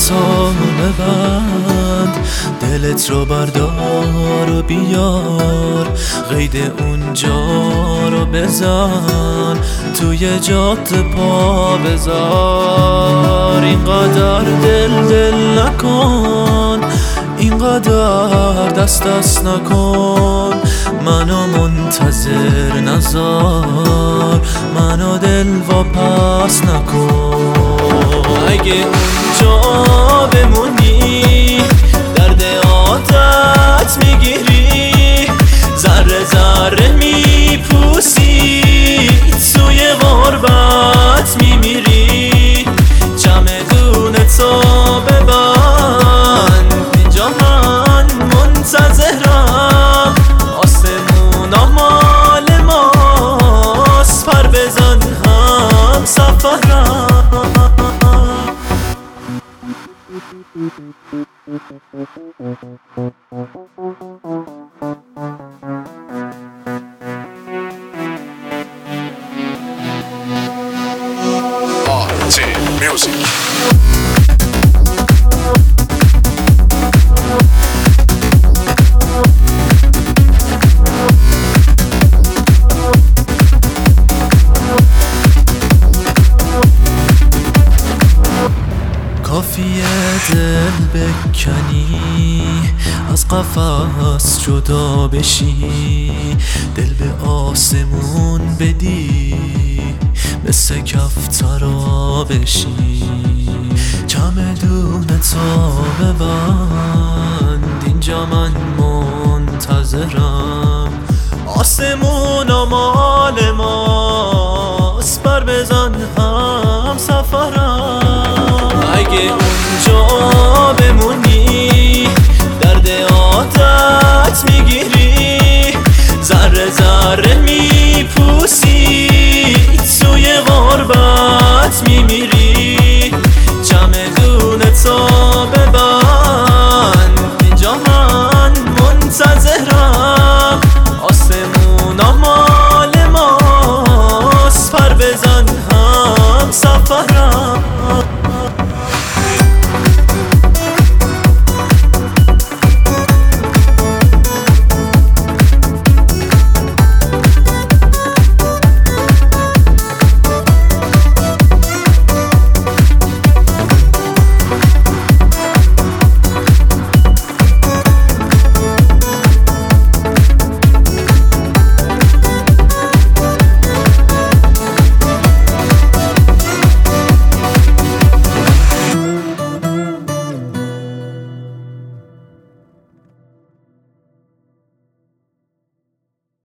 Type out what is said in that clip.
تا ببند، دلت رو بردار و بیار، قید اونجا رو بزن، توی جاده پا بذار. اینقدر دل نکن، اینقدر دست نکن، منو منتظر نذار، منو دل واپس نکن. اگه اونجا بمونی درد عادت میگیری، ذره ذره میپوسی، توی غربت میمیری. چمدونتو ببند، اینجا من منتظرم، آسمونا مال ماست، پر بزن هم سفرم. RT Music. کافیه دل بکنی، از قفس جدا بشی، دل به آسمون بدی، مثل کفترا بشی. چمدونتو ببند، اینجا من منتظرم، آسمونا مال ماست، پر بزن هم سفرم.